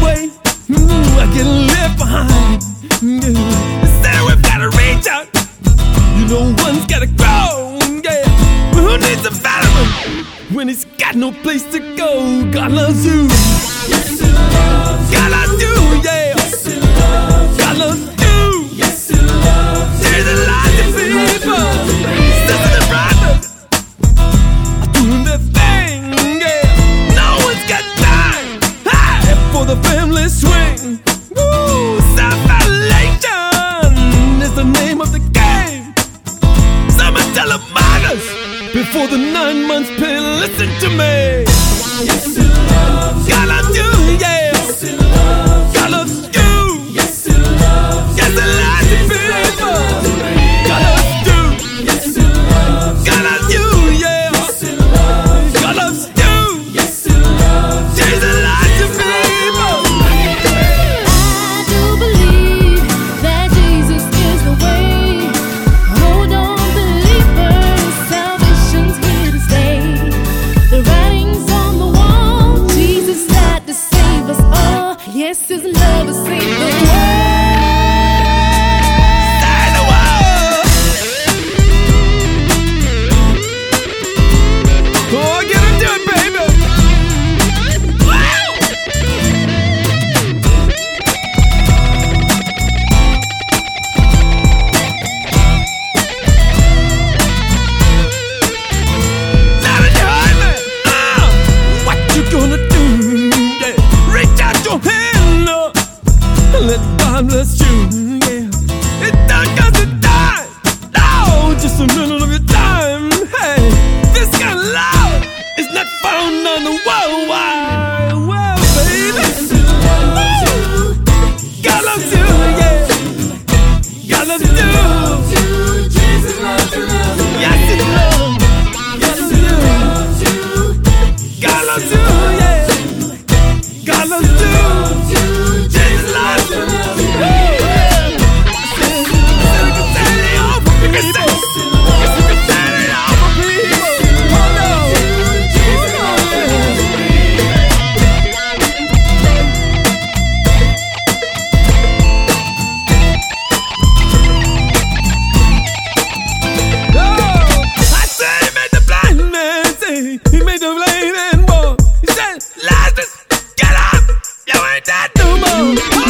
way, I get left behind. So we've gotta reach out. You know one's gotta grow, yeah. But who needs a vitamin when he's got no place to go? God loves you. Yes, He loves you. God loves you, yeah. Yes, He loves you. God loves you. Yes, He loves you. There's a lot of people, sisters and brothers, are doing their thing, yeah. No one's got time, hey, for the family swing. Woo, self-violation is the name of the game. Someone tell the mothers before the 9 months pay. Listen to me. Yes, He loves you. God loves you, yeah. Yes, He loves you. God loves you. Yes, He loves you. Yes, a lot of people. God loves you. Yes, He loves you. God loves you, yeah. Yes, He loves you. God loves you. Yes, He loves you. There's a lot of people. I do believe that Jesus is the way. Hold on, believers, salvation's here to stay. The writing's on the wall. Jesus died to save us all. Yes, His love has saved the world. Stand the world. Oh, get him to it, baby. Wow. Now that you're high, man, what you gonna do? Yeah. Reach out your hand up and let God bless you. Yeah. It don't cost a dime. No, just a minute of your time. Hey, this kind of love is not found on the world wide world, baby. Woo! God loves you, yeah. God loves you. Jesus loves you. Yes, He loves. Yes, He loves you. God loves you, yeah. God loves you. Jesus loves you. He made the blind man born. He said, Lazarus, get up! You ain't dead no more.